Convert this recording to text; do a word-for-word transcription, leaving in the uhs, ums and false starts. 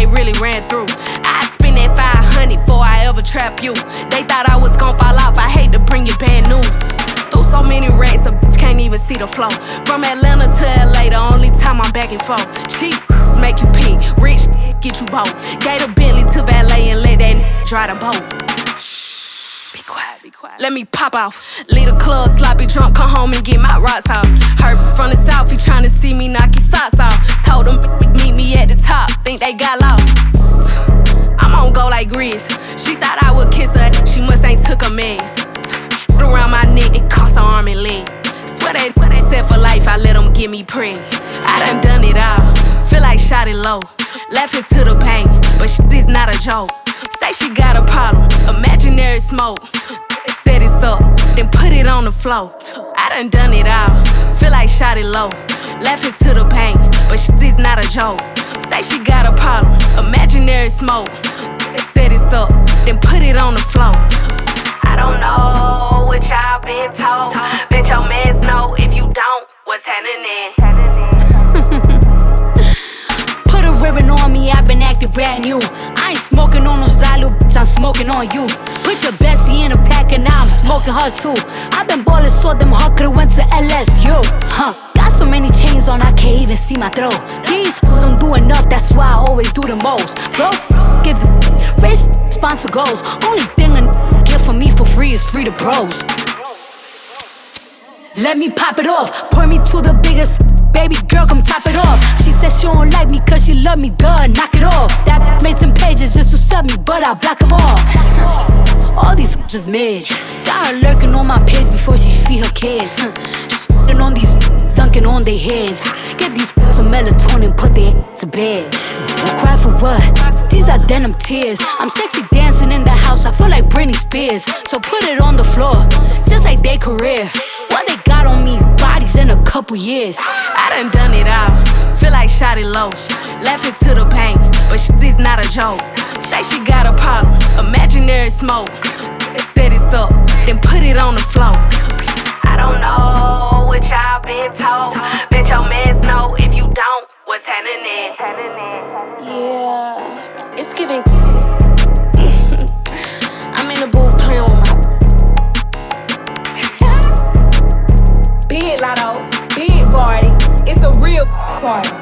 really ran through. I spend that five hundred before I ever trap you. They thought I was gon' fall off, I hate to bring you bad news. Through so many racks, a bitch can't even see the flow. From Atlanta to L A, the only time I'm back and forth. Cheap make you pee, rich get you both. Gave a Bentley to valet and let that n dry the boat. Be quiet, be quiet. Let me pop off. Leave the club sloppy drunk, come home and get my rocks off. Heard from the south, he tryna see me knock his socks off. Told him meet me at the top, think they got lost. I'm on go like Grizz. She thought I would kiss her, she must ain't took a mess. Around my neck, it cost her arm and leg. Swear they set for life, I let them get me preg. I done done it all, feel like shot it low. Laughing to the bank, but shit is not a joke. Say she got a problem, imaginary smoke. Set it up, then put it on the floor. I done done it all, feel like shot it low. Laughing to the bank, but shit is not a joke. Say she got a problem, imaginary smoke. Set it up, then put it on the floor. I don't know what y'all been told. Bet your mans know if you don't, what's happening? Put a ribbon on me, I've been acting brand new. I ain't smoking on no Zylo, bitch, I'm smoking on you. Put your bestie in a pack and now I'm smoking her too. I've been ballin' so them hard could've went to L S U. Huh, got so many chains on I can't even see my throat. These don't do enough, that's why I always do the most. Bro, give the rich sponsor goals. Only thing a get for me for free is free to bros. Let me pop it off, point me to the biggest. Baby girl, come top it off. She said she don't like me cause she love me, duh, knock it off. That made some pages just to sub me, but I block them all. All these is mid. Got her lurking on my page before she feed her kids. Shitting on these, dunking on their heads. Get these some melatonin, put their to bed. Cry for what? These are denim tears. I'm sexy dancing in the house, I feel like Britney Spears. So put it on the floor, just like their career. What they got on me, bodies in a couple years. I done done it all, feel like shot it low. Laughing to the bank, but shit is not a joke. Say she got a problem, imaginary smoke. Set it up, then put it on the floor. I don't know what y'all been told. Bet your mans know if you don't, what's happening? Yeah, it's giving. I'm in the booth playing with my big lotto, big party. It's a real party.